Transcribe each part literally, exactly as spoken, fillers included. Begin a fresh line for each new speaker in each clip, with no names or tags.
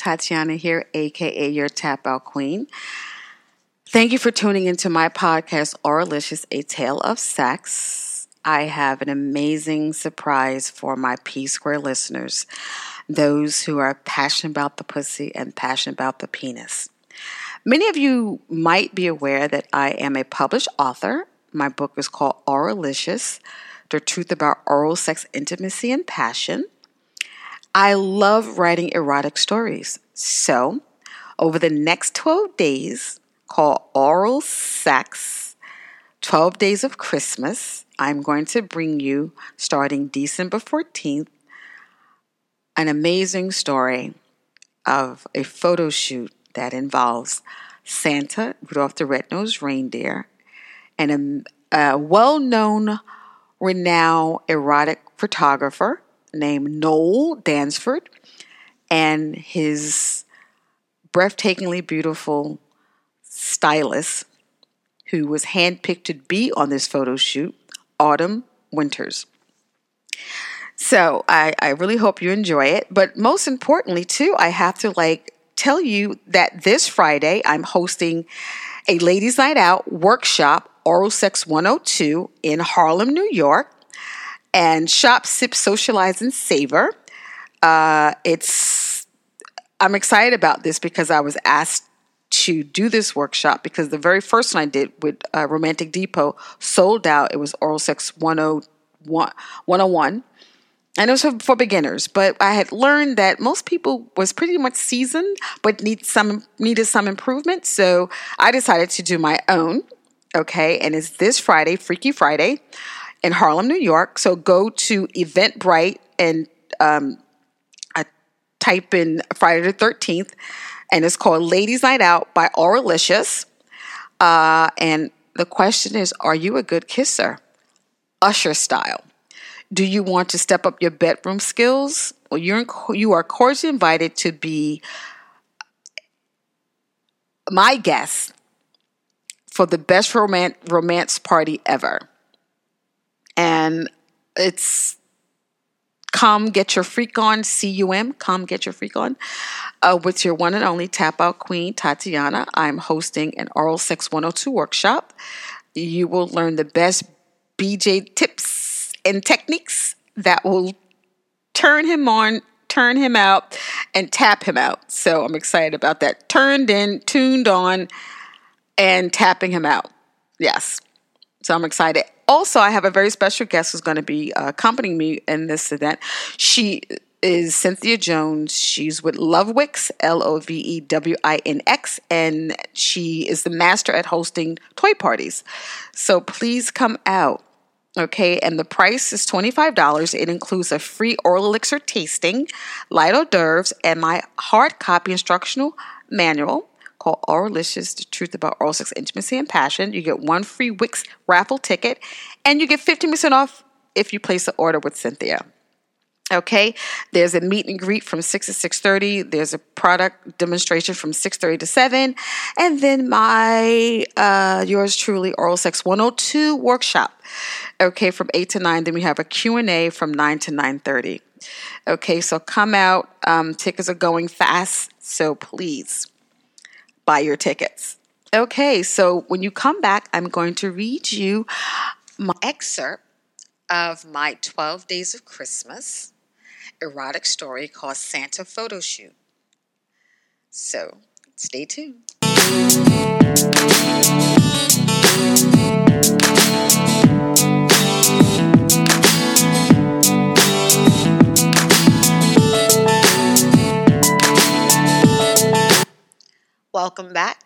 Tatiana here, aka your Tap Out Queen. Thank you for tuning into my podcast, Auralicious, A Tale of Sex. I have an amazing surprise for my P Square listeners, those who are passionate about the pussy and passionate about the penis. Many of you might be aware that I am a published author. My book is called Auralicious, The Truth About Oral Sex, Intimacy, and Passion. I love writing erotic stories. So, over the next twelve days, called Oral Sex, twelve Days of Christmas, I'm going to bring you, starting December fourteenth, an amazing story of a photo shoot that involves Santa, Rudolph the Red-Nosed Reindeer, and a, a well-known, renowned erotic photographer named Noel Dansford and his breathtakingly beautiful stylist who was handpicked to be on this photo shoot, Autumn Winters. So I, I really hope you enjoy it. But most importantly, too, I have to like tell you that this Friday I'm hosting a ladies' night out workshop, Oral Sex one oh two, in Harlem, New York. And Shop, Sip, Socialize, and Savor. Uh, it's I'm excited about this because I was asked to do this workshop because the very first one I did with uh, Romantic Depot sold out. It was Oral Sex one oh one. And it was for, for beginners. But I had learned that most people was pretty much seasoned but need some needed some improvement. So I decided to do my own. Okay, and it's this Friday, Freaky Friday, in Harlem, New York. So go to Eventbrite and um, I type in Friday the thirteenth, and it's called Ladies Night Out by Auralicious. Uh, and the question is, are you a good kisser? Usher style. Do you want to step up your bedroom skills? Well, you're in, you are cordially invited to be my guest for the best romance romance party ever. And it's Come Get Your Freak On, C U M, Come Get Your Freak On, uh, with your one and only Tap Out Queen, Tatiana. I'm hosting an Oral Sex one oh two workshop. You will learn the best B J tips and techniques that will turn him on, turn him out, and tap him out. So I'm excited about that. Turned in, tuned on, and tapping him out. Yes. So I'm excited. Also, I have a very special guest who's going to be uh, accompanying me in this event. She is Cynthia Jones. She's with Lovewix, L O V E W I N X, and she is the master at hosting toy parties. So please come out. Okay, and the price is twenty-five dollars. It includes a free oral elixir tasting, light hors d'oeuvres, and my hard copy instructional manual called Auralicious, The Truth About Oral Sex, Intimacy, and Passion. You get one free Wix raffle ticket, and you get fifteen percent off if you place an order with Cynthia. Okay, there's a meet and greet from six to six thirty. There's a product demonstration from six thirty to seven. And then my, uh, yours truly, Oral Sex one oh two workshop. Okay, from eight to nine. Then we have a Q and A from nine to nine thirty. Okay, so come out. Um, tickets are going fast, so please buy your tickets. Okay, so when you come back, I'm going to read you my excerpt of my twelve Days of Christmas erotic story called Santa Photo Shoot. So stay tuned. Welcome back.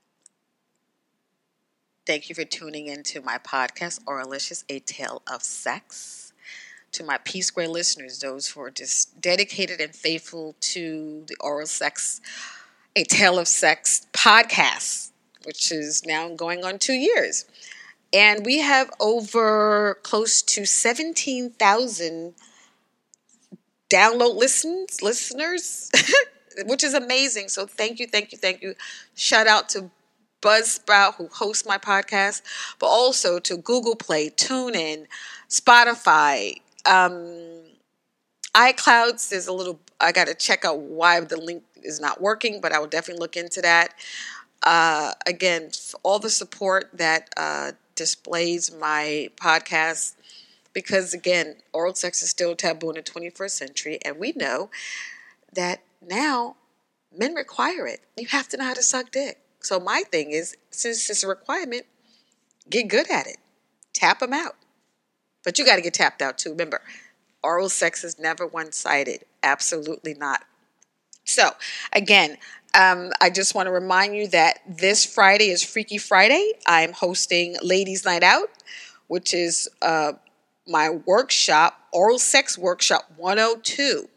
Thank you for tuning into my podcast, Auralicious, A Tale of Sex. To my P Square listeners, those who are just dedicated and faithful to the Oral Sex, A Tale of Sex podcast, which is now going on two years. And we have over close to seventeen thousand download listens, listeners, which is amazing. So thank you, thank you, thank you. Shout out to Buzzsprout, who hosts my podcast, but also to Google Play, TuneIn, Spotify, um, iClouds, there's a little, I got to check out why the link is not working, but I will definitely look into that. Uh, again, all the support that uh, displays my podcast, because again, oral sex is still taboo in the twenty-first century, and we know that now men require it. You have to know how to suck dick. So my thing is, since it's a requirement, get good at it. Tap them out. But you got to get tapped out too. Remember, oral sex is never one-sided. Absolutely not. So, again, um, I just want to remind you that this Friday is Freaky Friday. I'm hosting Ladies Night Out, which is uh, my workshop, Oral Sex Workshop one oh two.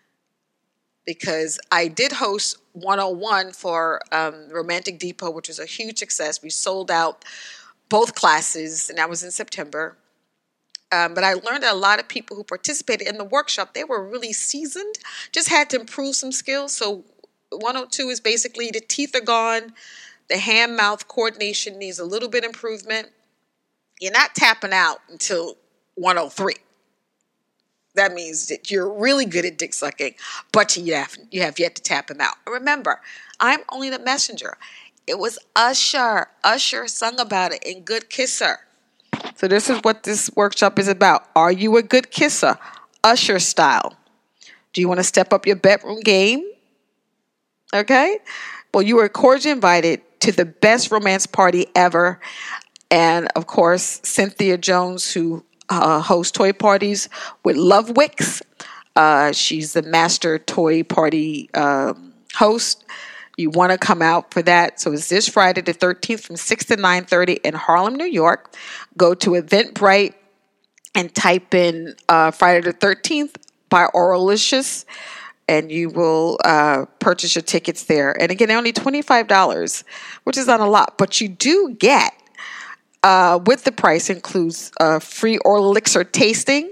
Because I did host one oh one for um, Romantic Depot, which was a huge success. We sold out both classes, and that was in September. Um, but I learned that a lot of people who participated in the workshop, they were really seasoned, just had to improve some skills. So one oh two is basically the teeth are gone, the hand-mouth coordination needs a little bit improvement. You're not tapping out until one oh three. That means that you're really good at dick sucking, but you have, you have yet to tap him out. Remember, I'm only the messenger. It was Usher. Usher sung about it in Good Kisser. So this is what this workshop is about. Are you a good kisser? Usher style. Do you want to step up your bedroom game? Okay. Well, you are cordially invited to the best romance party ever. And of course, Cynthia Jones, who uh, hosts toy parties with Love Wicks. Uh, she's the master toy party um, host. You want to come out for that. So it's this Friday the thirteenth from six to nine thirty in Harlem, New York. Go to Eventbrite and type in uh, Friday the thirteenth by Oralicious, and you will uh, purchase your tickets there. And again, only twenty-five dollars, which is not a lot, but you do get, uh, with the price includes a free oral elixir tasting.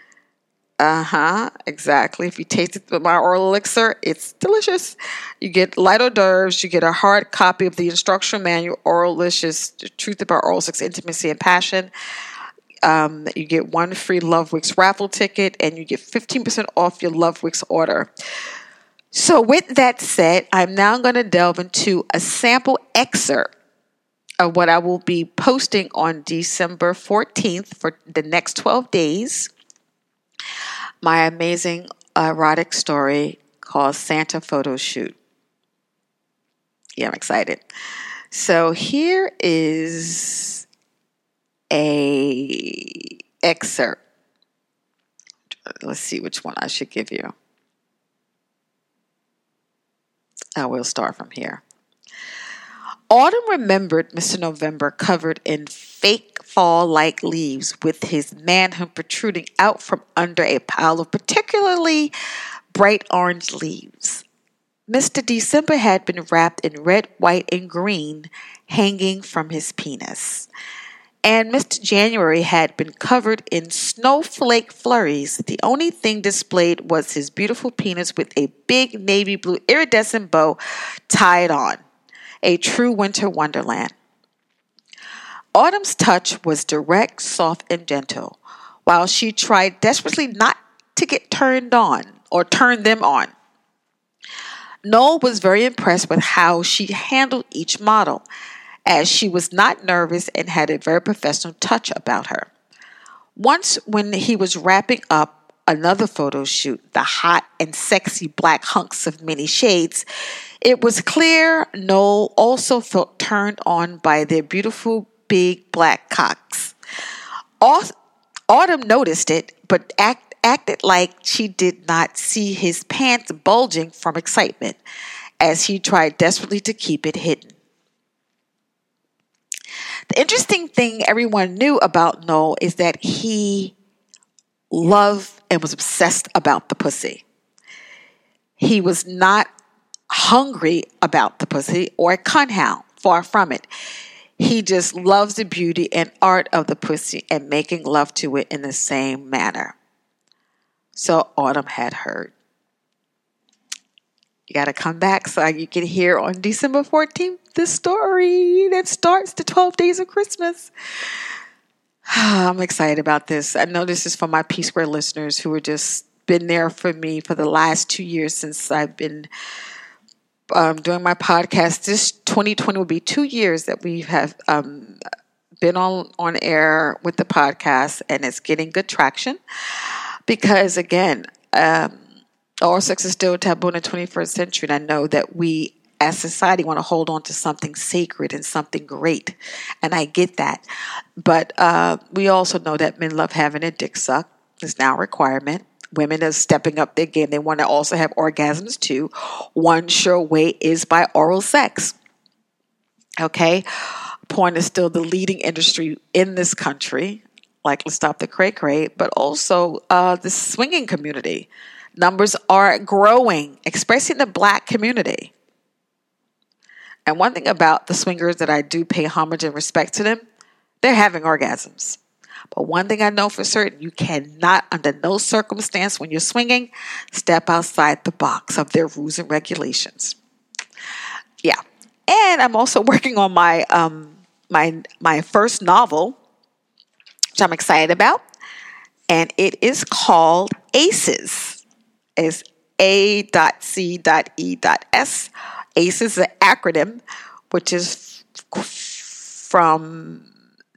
Uh-huh, exactly. If you taste it with my oral elixir, it's delicious. You get light hors d'oeuvres. You get a hard copy of the instructional manual, Oralicious, The Truth About Oral Sex, Intimacy, and Passion. Um, you get one free Love Wicks raffle ticket, and you get fifteen percent off your Love Wicks order. So with that said, I'm now going to delve into a sample excerpt of what I will be posting on December fourteenth for the next twelve days. My amazing erotic story called Santa Photo Shoot. Yeah, I'm excited. So here is a excerpt. Let's see which one I should give you. I will start from here. Autumn remembered Mister November covered in fake fall-like leaves with his manhood protruding out from under a pile of particularly bright orange leaves. Mister December had been wrapped in red, white, and green hanging from his penis. And Mister January had been covered in snowflake flurries. The only thing displayed was his beautiful penis with a big navy blue iridescent bow tied on. A true winter wonderland. Autumn's touch was direct, soft, and gentle, while she tried desperately not to get turned on or turn them on. Noel was very impressed with how she handled each model, as she was not nervous and had a very professional touch about her. Once, when he was wrapping up another photo shoot, the hot and sexy black hunks of many shades, it was clear Noel also felt turned on by their beautiful big black cocks. Autumn noticed it, but act, acted like she did not see his pants bulging from excitement, as he tried desperately to keep it hidden. The interesting thing everyone knew about Noel is that he loved and was obsessed about the pussy. He was not hungry about the pussy or a cunt hound, far from it. He just loves the beauty and art of the pussy and making love to it in the same manner. So Autumn had heard. You got to come back so you can hear on December fourteenth the story that starts the twelve days of Christmas. I'm excited about this. I know this is for my P Square listeners who are just been there for me for the last two years since I've been um, doing my podcast. This twenty twenty will be two years that we have um, been on, on air with the podcast, and it's getting good traction because, again, um, oral sex is still taboo in the twenty-first century, and I know that we as society want to hold on to something sacred and something great, and I get that. But uh, we also know that men love having a dick sucked. It's now a requirement. Women are stepping up their game. They want to also have orgasms too. One sure way is by oral sex. Okay? Porn is still the leading industry in this country. Like, let's stop the cray cray, but also uh, the swinging community. Numbers are growing, especially in the Black community. And one thing about the swingers that I do pay homage and respect to them, they're having orgasms. But one thing I know for certain, you cannot, under no circumstance when you're swinging, step outside the box of their rules and regulations. Yeah. And I'm also working on my um, my my first novel, which I'm excited about. And it is called ACEs. It's A C E S. ACEs is an acronym, which is f- from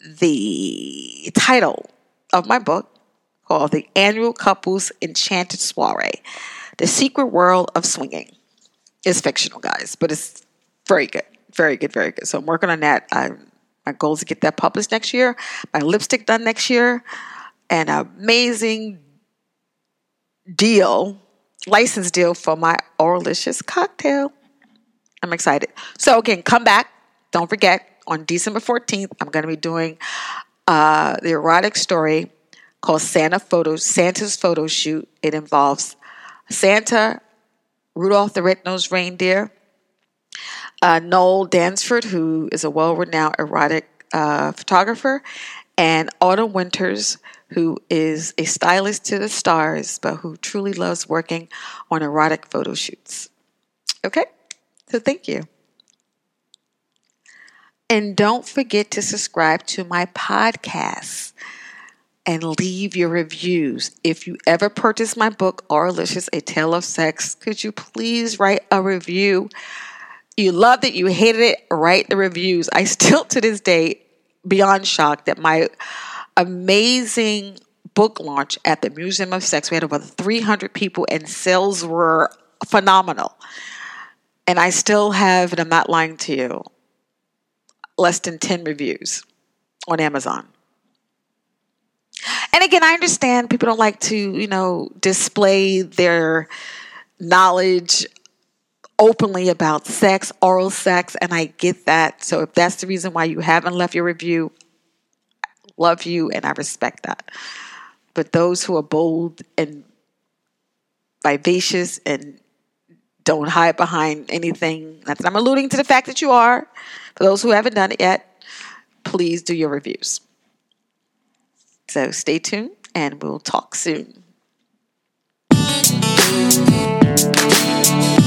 the title of my book called The Annual Couples Enchanted Soiree. The Secret World of Swinging. It's fictional, guys, but it's very good. Very good, very good. So I'm working on that. I, my goal is to get that published next year. My lipstick done next year. An amazing deal, license deal for my Oralicious cocktail. I'm excited. So again, come back. Don't forget, on December fourteenth, I'm going to be doing uh, the erotic story called Santa Photos, Santa's Photo Shoot. It involves Santa, Rudolph the Red-Nosed Reindeer, uh, Noel Dansford, who is a well-renowned erotic uh, photographer, and Autumn Winters, who is a stylist to the stars, but who truly loves working on erotic photo shoots. Okay? So thank you. And don't forget to subscribe to my podcast and leave your reviews. If you ever purchase my book, Oralicious, A Tale of Sex, could you please write a review? You loved it, you hated it, write the reviews. I still, to this day, beyond shocked that my amazing book launch at the Museum of Sex, we had over three hundred people and sales were phenomenal. And I still have, and I'm not lying to you, less than ten reviews on Amazon. And again, I understand people don't like to, you know, display their knowledge openly about sex, oral sex, and I get that. So if that's the reason why you haven't left your review, I love you and I respect that. But those who are bold and vivacious and don't hide behind anything, not that I'm alluding to the fact that you are. For those who haven't done it yet, please do your reviews. So stay tuned and we'll talk soon.